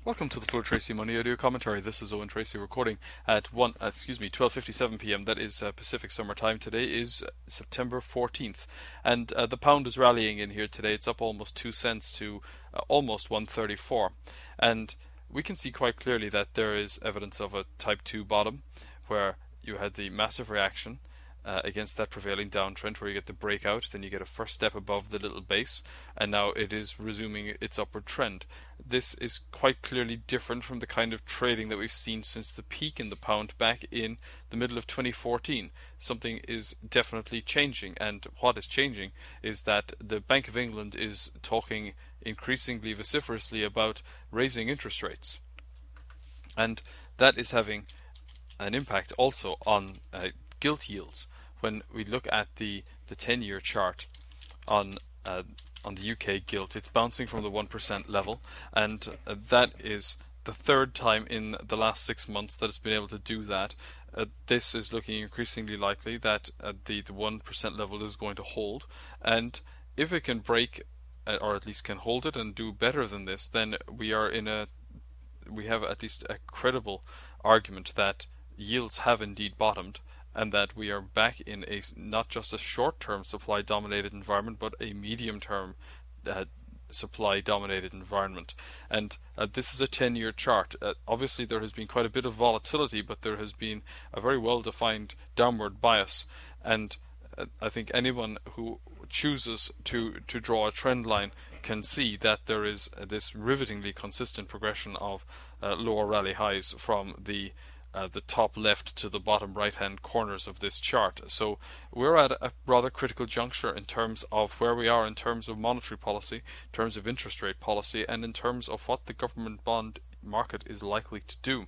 Welcome to the Full Tracy Money Audio Commentary. This is Owen Tracy recording at 12:57 p.m. That is Pacific Summer Time. Today is September 14th, and the pound is rallying in here today. It's up almost 2 cents to almost 134, and we can see quite clearly that there is evidence of a Type 2 bottom, where you had the massive reaction against that prevailing downtrend, where you get the breakout, then you get a first step above the little base, and now it is resuming its upward trend. This is quite clearly different from the kind of trading that we've seen since the peak in the pound back in the middle of 2014. Something is definitely changing, and what is changing is that the Bank of England is talking increasingly vociferously about raising interest rates, and that is having an impact also on gilt yields. When we look at the 10-year chart on the UK gilt, it's bouncing from the 1% level, and that is the third time in the last 6 months that it's been able to do that. This is looking increasingly likely that the 1% level is going to hold, and if it can break or at least can hold it and do better than this, then we have at least a credible argument that yields have indeed bottomed, and that we are back in a not just a short-term supply-dominated environment, but a medium-term supply-dominated environment. And this is a 10-year chart. Obviously there has been quite a bit of volatility, but there has been a very well-defined downward bias, and I think anyone who chooses to draw a trend line can see that there is this rivetingly consistent progression of lower rally highs from the top left to the bottom right hand corners of this chart. So we're at a rather critical juncture in terms of where we are in terms of monetary policy, in terms of interest rate policy, and in terms of what the government bond market is likely to do.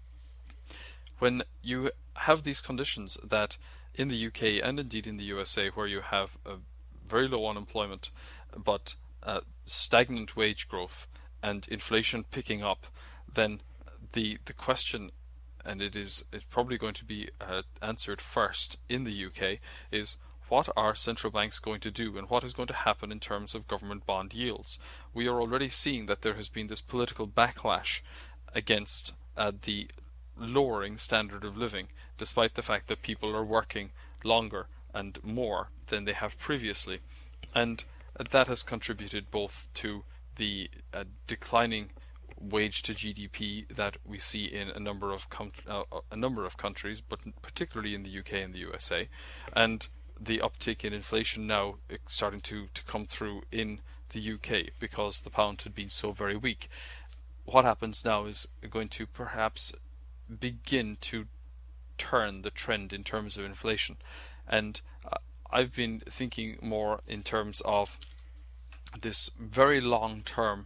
When you have these conditions that in the UK and indeed in the USA, where you have a very low unemployment but stagnant wage growth and inflation picking up, then the question, and it's probably going to be answered first in the UK, is what are central banks going to do, and what is going to happen in terms of government bond yields? We are already seeing that there has been this political backlash against the lowering standard of living, despite the fact that people are working longer and more than they have previously, and that has contributed both to the declining wage to GDP that we see in a number of countries, but particularly in the UK and the USA, and the uptick in inflation now starting to come through in the UK because the pound had been so very weak. What happens now is going to perhaps begin to turn the trend in terms of inflation, and I've been thinking more in terms of this very long-term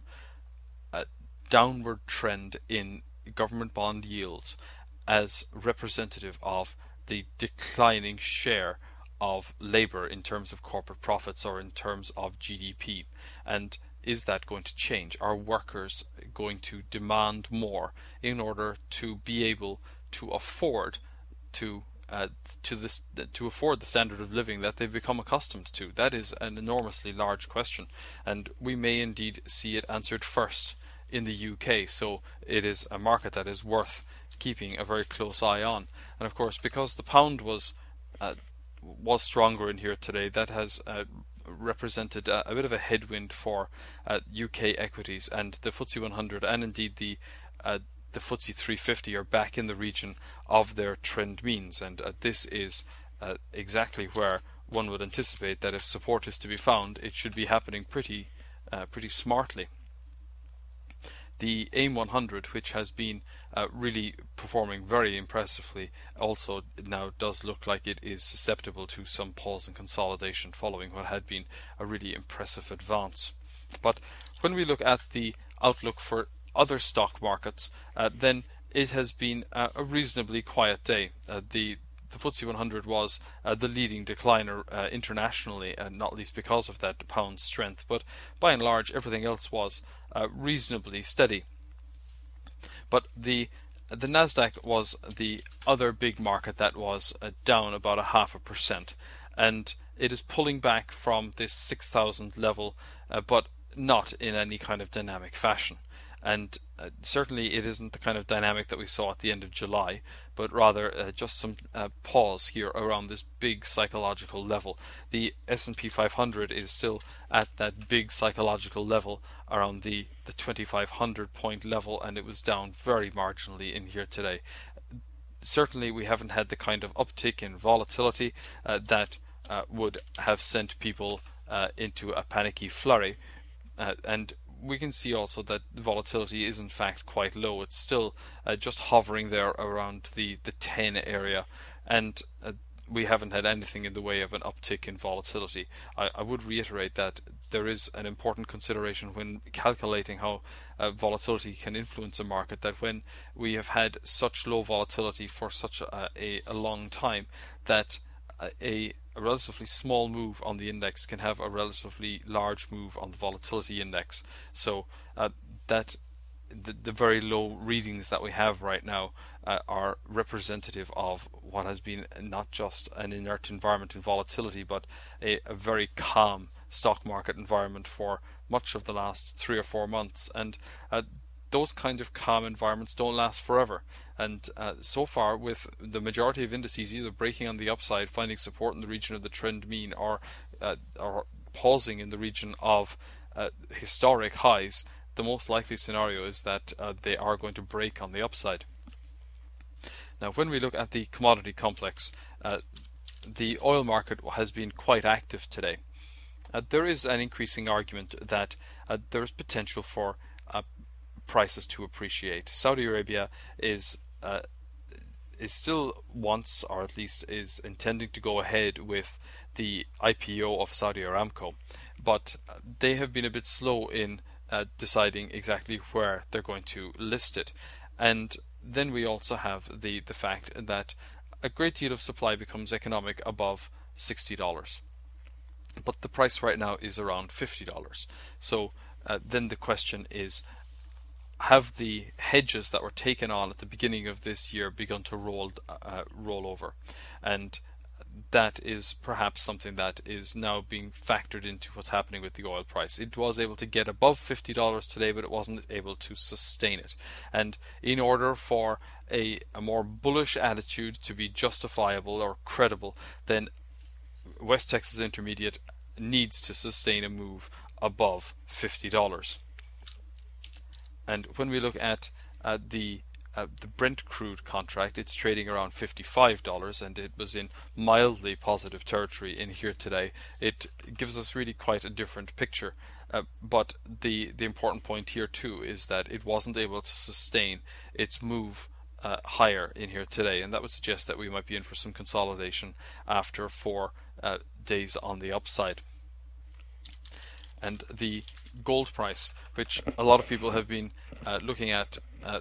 downward trend in government bond yields as representative of the declining share of labour in terms of corporate profits or in terms of GDP. And is that going to change? Are workers going to demand more in order to be able to afford to afford the standard of living that they've become accustomed to? That is an enormously large question, and we may indeed see it answered first in the UK, so it is a market that is worth keeping a very close eye on. And of course, because the pound was stronger in here today, that has represented a bit of a headwind for UK equities, and the FTSE 100 and indeed the FTSE 350 are back in the region of their trend means, and this is exactly where one would anticipate that if support is to be found, it should be happening pretty smartly. The AIM 100, which has been really performing very impressively, also now does look like it is susceptible to some pause and consolidation following what had been a really impressive advance. But when we look at the outlook for other stock markets, then it has been a reasonably quiet day. The FTSE 100 was the leading decliner internationally, not least because of that pound strength, but by and large everything else was reasonably steady. But the Nasdaq was the other big market that was down about 0.5%, and it is pulling back from this 6,000 level, but not in any kind of dynamic fashion. and certainly it isn't the kind of dynamic that we saw at the end of July, but rather just some pause here around this big psychological level. The S&P 500 is still at that big psychological level around the 2,500 point level, and it was down very marginally in here today. Certainly we haven't had the kind of uptick in volatility that would have sent people into a panicky flurry, and we can see also that volatility is in fact quite low. It's still just hovering there around the 10 area, and we haven't had anything in the way of an uptick in volatility. I would reiterate that there is an important consideration when calculating how volatility can influence a market, that when we have had such low volatility for such a long time, that a relatively small move on the index can have a relatively large move on the volatility index. So that the very low readings that we have right now are representative of what has been not just an inert environment in volatility, but a very calm stock market environment for much of the last 3 or 4 months. And those kind of calm environments don't last forever. And so far, with the majority of indices either breaking on the upside, finding support in the region of the trend mean, or pausing in the region of historic highs, the most likely scenario is that they are going to break on the upside. Now, when we look at the commodity complex, the oil market has been quite active today. There is an increasing argument that there is potential for prices to appreciate. Saudi Arabia is still wants, or at least is intending to go ahead with the IPO of Saudi Aramco, but they have been a bit slow in deciding exactly where they're going to list it. And then we also have the fact that a great deal of supply becomes economic above $60, but the price right now is around $50. So then the question is, have the hedges that were taken on at the beginning of this year begun to roll over? And that is perhaps something that is now being factored into what's happening with the oil price. It was able to get above $50 today, but it wasn't able to sustain it. And in order for a more bullish attitude to be justifiable or credible, then West Texas Intermediate needs to sustain a move above $50. And when we look at the Brent crude contract, it's trading around $55, and it was in mildly positive territory in here today. It gives us really quite a different picture. But the important point here too is that it wasn't able to sustain its move higher in here today, and that would suggest that we might be in for some consolidation after 4 days on the upside. And the gold price, which a lot of people have been looking at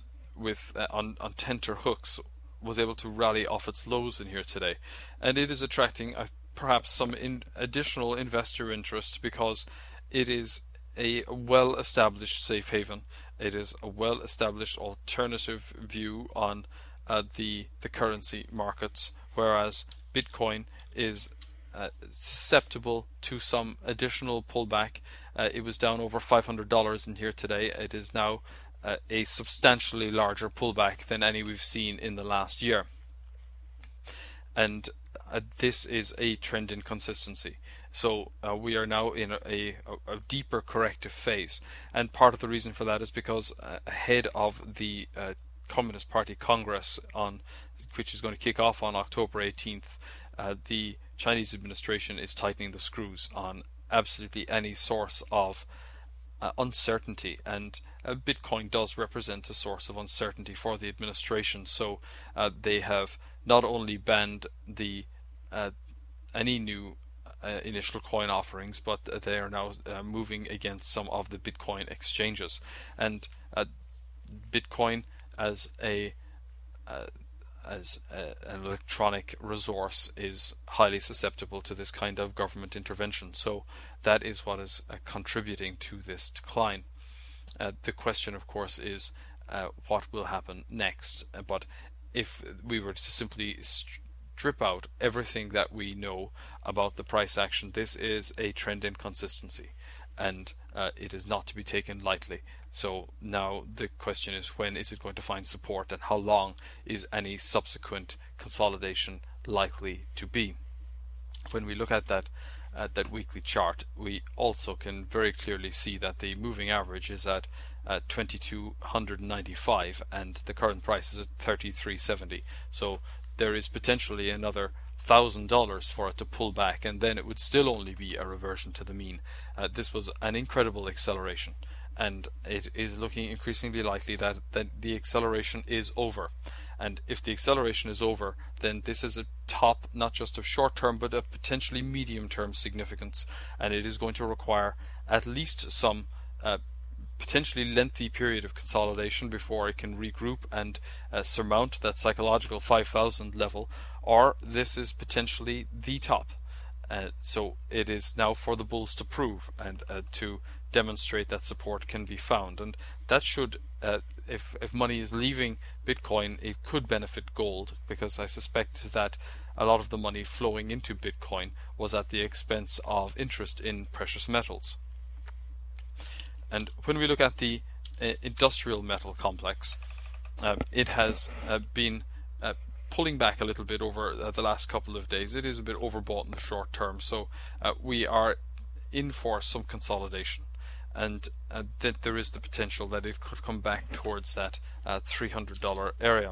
on tenter hooks, was able to rally off its lows in here today, and it is attracting perhaps some additional investor interest because it is a well-established safe haven. It is a well-established alternative view on the currency markets, whereas Bitcoin is susceptible to some additional pullback. It was down over $500 in here today. It is now a substantially larger pullback than any we've seen in the last year. And this is a trend in consistency. So we are now in a deeper corrective phase. And part of the reason for that is because ahead of the Communist Party Congress, which is going to kick off on October 18th, the Chinese administration is tightening the screws on absolutely any source of uncertainty, and Bitcoin does represent a source of uncertainty for the administration. So they have not only banned any new initial coin offerings, but they are now moving against some of the Bitcoin exchanges, and Bitcoin as an electronic resource is highly susceptible to this kind of government intervention. So that is what is contributing to this decline. The question, of course, is what will happen next. But if we were to simply strip out everything that we know about the price action, this is a trend in consistency. and it is not to be taken lightly. So now the question is, when is it going to find support, and how long is any subsequent consolidation likely to be? When we look at that weekly chart, we also can very clearly see that the moving average is at 2295 and the current price is at 3370. So there is potentially another $1,000 for it to pull back, and then it would still only be a reversion to the mean. This was an incredible acceleration, and it is looking increasingly likely that the acceleration is over. And if the acceleration is over, then this is a top not just of short-term but of potentially medium-term significance, and it is going to require at least some potentially lengthy period of consolidation before it can regroup and surmount that psychological 5,000 level, or this is potentially the top. So it is now for the bulls to prove and to demonstrate that support can be found, and that should, if money is leaving Bitcoin, it could benefit gold, because I suspect that a lot of the money flowing into Bitcoin was at the expense of interest in precious metals. And when we look at the industrial metal complex, it has been pulling back a little bit over the last couple of days. It is a bit overbought in the short term, so we are in for some consolidation, and that there is the potential that it could come back towards that $300 area.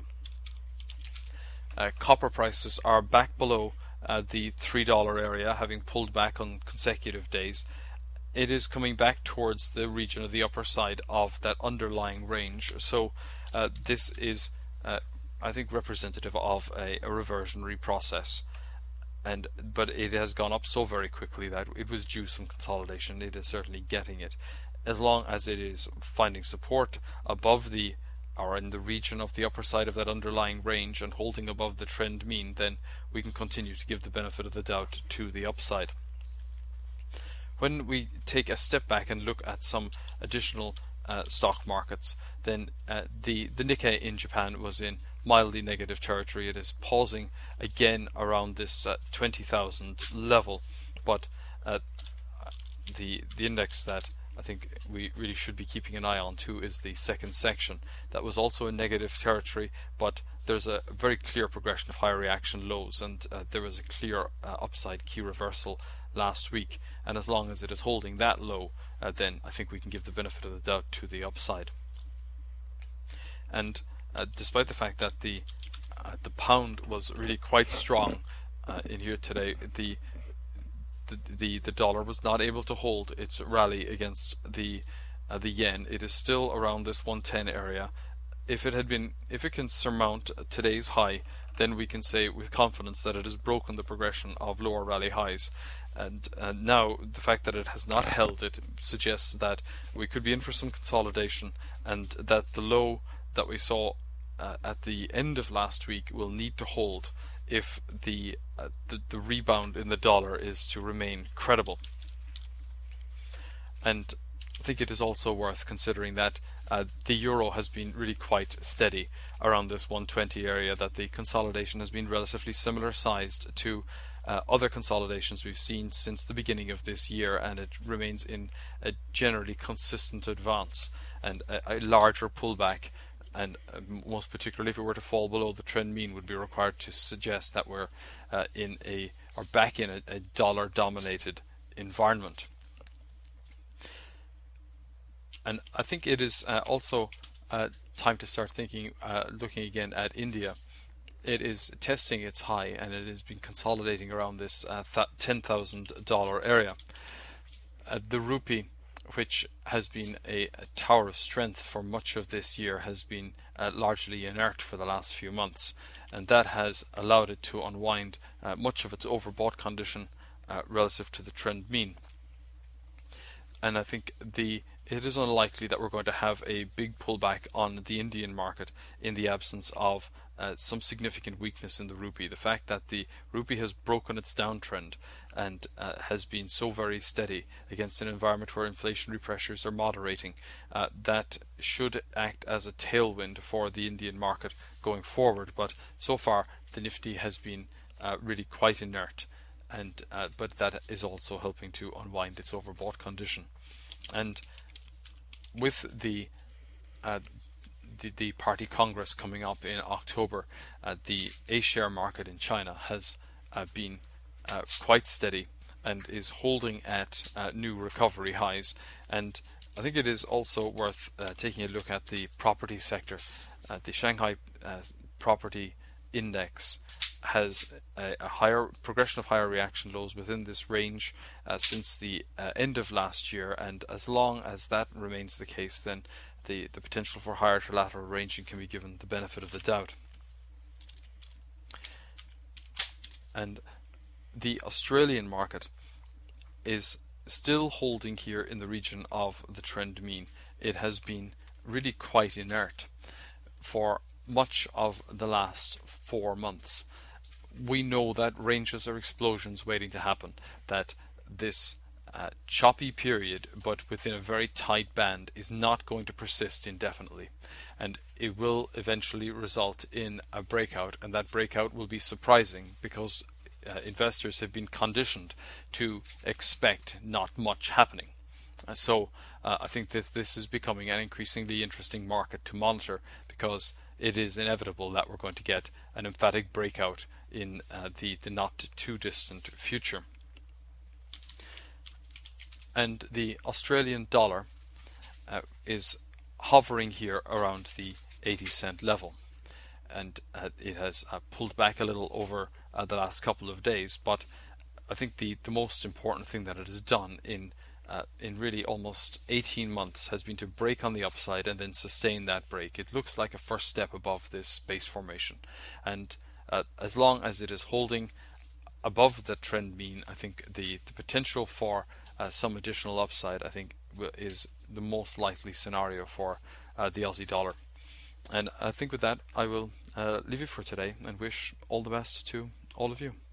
Copper prices are back below the $3 area, having pulled back on consecutive days. It is coming back towards the region of the upper side of that underlying range. So this is, I think, representative of a reversionary process. But it has gone up so very quickly that it was due some consolidation. It is certainly getting it. As long as it is finding support above the, or in the region of the upper side of that underlying range and holding above the trend mean, then we can continue to give the benefit of the doubt to the upside. When we take a step back and look at some additional stock markets, then the Nikkei in Japan was in mildly negative territory. It is pausing again around this 20,000 level, but the index that I think we really should be keeping an eye on too is the second section. That was also in negative territory, but there's a very clear progression of high reaction lows, and there was a clear upside key reversal last week, and as long as it is holding that low, then I think we can give the benefit of the doubt to the upside. And despite the fact that the pound was really quite strong in here today, the dollar was not able to hold its rally against the yen. It is still around this 110 area. If it can surmount today's high, then we can say with confidence that it has broken the progression of lower rally highs. And now the fact that it has not held it suggests that we could be in for some consolidation, and that the low that we saw at the end of last week will need to hold if the rebound in the dollar is to remain credible. And I think it is also worth considering that the euro has been really quite steady around this 120 area, that the consolidation has been relatively similar sized to other consolidations we've seen since the beginning of this year, and it remains in a generally consistent advance, and a larger pullback, and most particularly if it were to fall below the trend mean, would be required to suggest that we're back in a dollar dominated environment. And I think it is also time to start looking again at India. It is testing its high, and it has been consolidating around this $10,000 area. The rupee, which has been a tower of strength for much of this year, has been largely inert for the last few months, and that has allowed it to unwind much of its overbought condition relative to the trend mean. And I think it is unlikely that we're going to have a big pullback on the Indian market in the absence of some significant weakness in the rupee. The fact that the rupee has broken its downtrend and has been so very steady against an environment where inflationary pressures are moderating, that should act as a tailwind for the Indian market going forward. But so far the Nifty has been really quite inert, and but that is also helping to unwind its overbought condition. And with the party congress coming up in October, the A-share market in China has been quite steady and is holding at new recovery highs. And I think it is also worth taking a look at the property sector. The Shanghai property index has a higher progression of higher reaction lows within this range since the end of last year, and as long as that remains the case, then the potential for higher trilateral ranging can be given the benefit of the doubt. And the Australian market is still holding here in the region of the trend mean. It has been really quite inert for much of the last 4 months. We know that ranges or explosions waiting to happen, that this choppy period but within a very tight band is not going to persist indefinitely, and it will eventually result in a breakout, and that breakout will be surprising because investors have been conditioned to expect not much happening. So I think that this is becoming an increasingly interesting market to monitor, because it is inevitable that we're going to get an emphatic breakout in the not too distant future. And the Australian dollar is hovering here around the 80-cent level, and it has pulled back a little over the last couple of days, but I think the most important thing that it has done in really almost 18 months has been to break on the upside and then sustain that break. It looks like a first step above this base formation, and as long as it is holding above the trend mean, I think the potential for some additional upside, I think, is the most likely scenario for the Aussie dollar. And I think with that I will leave you for today and wish all the best to all of you.